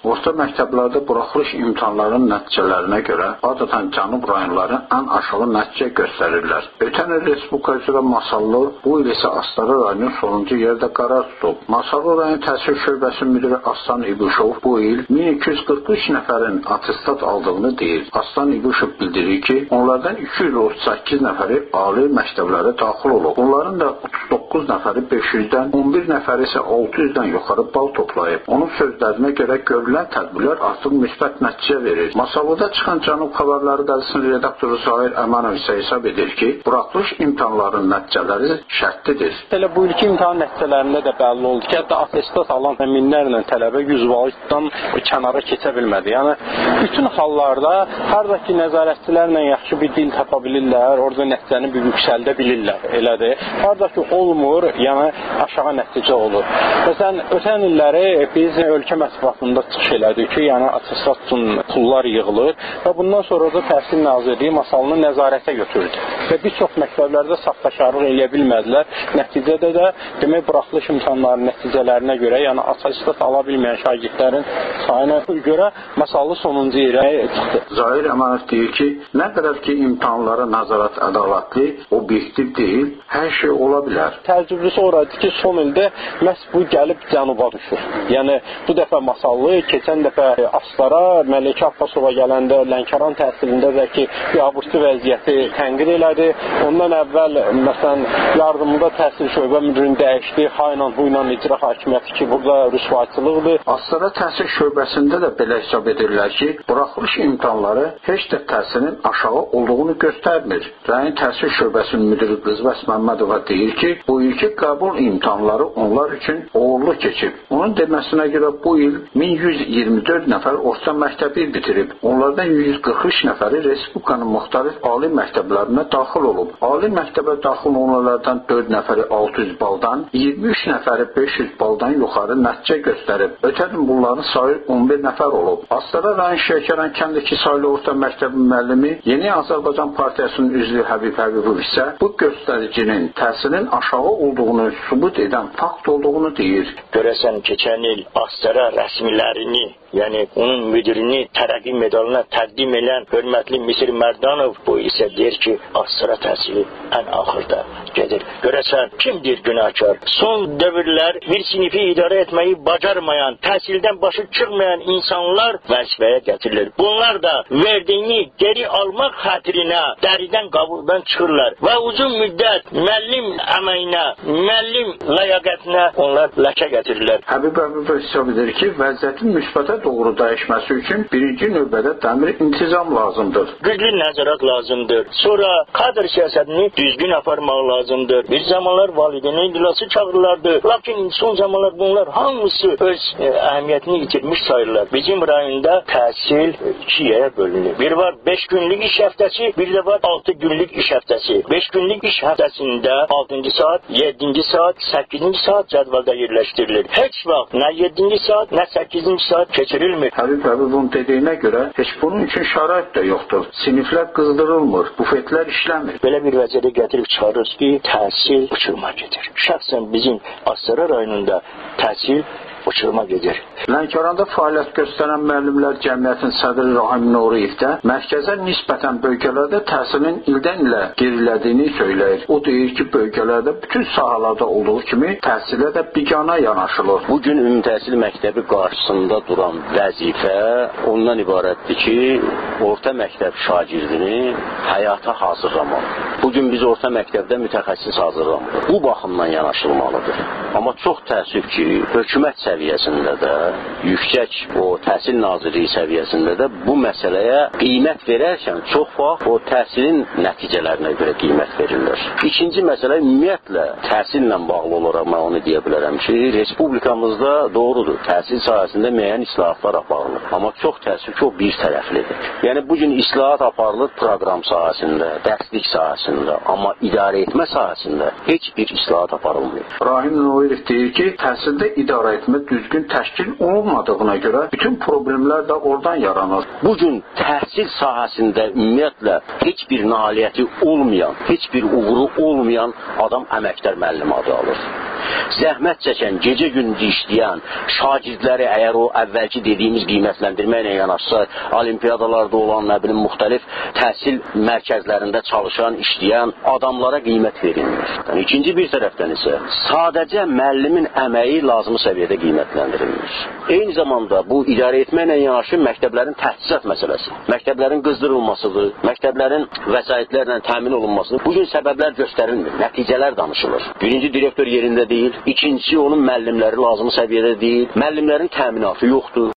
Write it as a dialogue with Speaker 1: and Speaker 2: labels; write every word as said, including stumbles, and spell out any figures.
Speaker 1: orta məktəblərdə buraxılış imtahanlarının nəticələrinə görə adətən cənub rayonları ən aşağı nəticə göstərirlər. Ötən il Respublika üzrə Masallı, bu il isə Astara rayonu sonuncu yerdə qərar tutub. Masallı rayon təhsil şöbəsinin müdiri Aslan İbuşov bu il min iki yüz qırx üç nəfərin attestat aldığını deyir. Aslan İbuşov bildirir ki, onlardan iki yüz otuz səkkiz nəfəri ali məktəblərə daxil olub. Bunların da otuz doqquz nəfəri beş yüzdən, on bir nəfəri isə altı yüzdən yuxarı bal toplayıb. Onun sözlərinə görə görülən tədbirlər artıq müsbət nəticə verir. Masallıda çıxan Cənub Xəbərləri qəzetinin redaktoru Zahir Əmanov isə hesab edir ki, buraxılış imtahanlarının nəticələri şərtlidir.
Speaker 2: Elə bu ilki imtahan nəticələrində də bəlli oldu ki, hətta attestat alan minlərlə tələbə yüz faizdən kənara keçə bilmədi. Yəni bütün hallarda hardakı nəzarətçilərlə yaxşı bir dil tapa bilirlər, orada nəticəni bir yüksəldə bilirlər. Elədir. Hardakı olmur, yəni aşağı nəticə olur. Məsələn, ötən illəri biz ölkə mətbuatında çıxış elədik ki, yəni attestat üçün pullar yığılır və bundan sonra da Təhsil Nazirliyi Masalını nəzarətə götürdü. Və bir çox məktəblərdə saxtakarlıq eləyə bilmədilər. Nəticədə də demək buraxılış imtahanlarının nəticələrinə görə, yəni attestat ala bilməyən şagirdlərin sayına görə Masallı sonuncu yerə çıxdı.
Speaker 1: Zahir Əmanov deyir ki, nə qədər ki imtahanlara nəzarət ədalətli, obyektiv deyil, hər şey ola bilər.
Speaker 2: Təəccüblüsü oraydı ki, son ildə məhz bu gəlib cənuba düşür. Yəni bu dəfə Masallı, keçən dəfə Astara, Məlikə Abbasova gələndə Lənkəran təhsilində də ki, biabırçı vəziyyəti tənqid elədi. Ondan əvvəl məsələn yardımında təhsil şöbə müdirini dəyişdi, hayla huyla icra hakimiyyəti ki, burada rüsvayçılıqdır.
Speaker 1: Astara təhsil şöbəsində də belə hesab edirlər ki, buraxılış imtahanları heç də təhsilin aşağı olduğunu göstərmir. Rayon təhsil şöbəsinin müdiri Qızbəs Məmmədova deyir ki, bu ilki qəbul imtahanları onlar üçün uğurlu keçib. Onun deməsinə görə bu il min yüz iyirmi dörd nəfər orta məktəbi bitirib. Onlardan yüz qırx üç nəfəri Respublikanın müxtəlif ali məktəblərinə daxil olub. Ali məktəbə daxil olanlardan dörd nəfəri altı yüz baldan, iyirmi üç nəfəri beş yüz baldan yuxarı nəticə göstərib. Ötən il bunların sayı on bir nəfər olub. Astara rayon Şəkərən kəndindəki saylı orta məktəbin müəllimi Yeni Azərbaycan Partiyasının üzvü Həbib Həbibov isə bu göstəricinin təhsilin aşağı olduğunu sübut edən fakt olduğunu deyir.
Speaker 3: Görəsən keçən il Astara rəsmilərini, yəni onun müdirini tərəqqi medalına təqdim edən hörmətli Misir Mərdanov bu isə deyir ki, Astara təhsili ən axırda gedir. Görəsən kimdir günahkar? Son dövrlər bir sinifi idarə etməyi bacarmayan, təhsildən başı çıxmayan insanlar vəzifəyə gətirilir. Bunlar da verdiyini geri almaq xatirinə dəridən qabuldan çıxırlar və uzun müddət müəllim əməyinə, müəllim ləyaqətinə onlar ləkə gətirirlər.
Speaker 1: Həbib Həbibov hesab edir ki, vəziyyətin müsbətə doğru dəyişməsi üçün birinci növbədə təmir intizam lazımdır.
Speaker 3: Güclü nəzarət lazımdır. Sonra kadr siyasətini düzgün aparmaq lazımdır. Bir zamanlar valideynin idilası çağırırlardı. Lakin son zamanlar bunlar hamısı öz e, əhəmiyyətini itirmiş sayırlar. Bizim rayonda təhsil iki yerə bölünür. Bir var beş günlük iş həftəsi, bir də var altı günlük iş həftəsi. beş günlük iş həftəsində altıncı saat, yeddinci saat, səkkizinci saat cədvəldə yerləşdirilir. Heç vaxt nə yeddinci saat, nə səkkizinci saat keçirilmir.
Speaker 1: Həbib Həbibovun dediyinə görə heç bunun üçün şərait də yoxdur. Siniflər qızdırılmır, bufetlər işləmir.
Speaker 3: Belə bir vəziyyətə gətirib çıxarırız ki, təhsil uçuruma gedir. Şəxsən bizim Astara rayonunda təhsil uçuruma gedir.
Speaker 1: Lənkəranda fəaliyyət göstərən müəllimlər cəmiyyətinin sədri Rahim Nuriyev də mərkəzə nisbətən bölgələrdə təhsilin ildən ilə gerilədiyini söyləyir. O deyir ki, bölgələrdə bütün sahələrdə olduğu kimi təhsilə də biganə yanaşılır.
Speaker 4: Bugün ümumi təhsil məktəbi qarşısında duran vəzifə ondan ibarətdir ki, orta məktəb şagirdini həyata hazırlamaq. Bugün biz orta məktəbdə mütəxəssis hazırlamırıq. Bu baxımdan yanaşılmalıdır. Amma çox təəssüf ki, hökumət səviyyəsində də, yüksək o Təhsil Nazirliyi səviyyəsində də bu məsələyə qiymət verərkən çox vaxt o təhsilin nəticələrinə görə qiymət verilir. İkinci məsələ ümumiyyətlə təhsillə bağlı olaraq mən onu deyə bilərəm ki, respublikamızda doğrudur, təhsil sahəsində müəyyən islahatlar aparılır. Amma çox təəssüf ki, o bir tərəflidir. Yəni bugün islahat aparılır proqram sahəsində, dərslik sahəsində, amma idarə etmə sahəsində heç bir islahat aparılmır.
Speaker 1: Rahim Nuriyev deyir ki, təhsildə idarə etmə düzgün təşkil olunmadığına görə bütün problemlər də oradan yaranır.
Speaker 4: Bugün təhsil sahəsində ümumiyyətlə heç bir nailiyyəti olmayan, heç bir uğuru olmayan adam əməkdar müəllim adı alır. zəhmət çəkən, gecə-gündüz işləyən şagirdləri əgər o əvvəlki dediyimiz qiymətləndirmə ilə yanaşsa, olimpiyadalarda olan, nə bilim, müxtəlif təhsil mərkəzlərində çalışan, işləyən adamlara qiymət verilmir. Yəni, ikinci bir tərəfdən isə sadəcə müəllimin əməyi lazımi səviyyədə qiymətləndirilmir. Eyni zamanda bu idarə etməklə yanaşı məktəblərin təhsilat məsələsi, məktəblərin qızdırılmasıdır, məktəblərin vəsaitlərlə təmin olunmasıdır. Bu gün səbəblər göstərilmir, nəticələr danışılır. Birinci direktor yerində deyil, ikincisi onun müəllimləri lazımi səviyyədə deyil, müəllimlərin təminatı yoxdur.